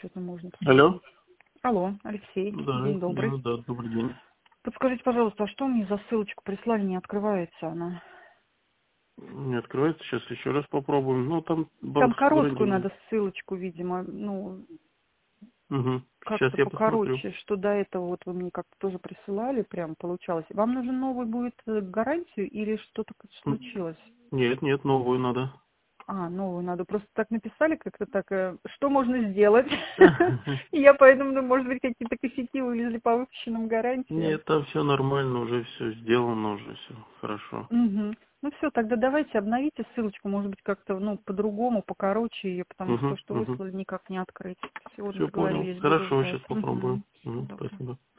что-то можно Алло. посмотреть. Алло, Алексей, Да, день добрый. да, добрый день. Подскажите, пожалуйста, а что мне за ссылочку прислали, не открывается она? Не открывается, сейчас еще раз попробуем. Ну, там Там банковская короткую гарантия. надо ссылочку, видимо, ну, Угу. Сейчас как-то я посмотрю. покороче, что до этого вот вы мне как-то тоже присылали, прям получалось. Вам нужен новый будет гарантию или что-то случилось? Нет, новую надо. А, новую надо. Просто так написали как-то так, что можно сделать. И я поэтому, ну, может быть, какие-то косяки вылезли по выпущенным гарантиям. Нет, там все нормально, уже все сделано, уже все хорошо. Мгм. Ну все, тогда давайте обновите ссылочку, может быть, как-то, ну, по-другому, покороче ее, потому что то, что Угу. выслали, никак не открыть. Сегодня Все понял. договорились, буду Хорошо, сейчас ждать. попробую. Всего доброго. Спасибо.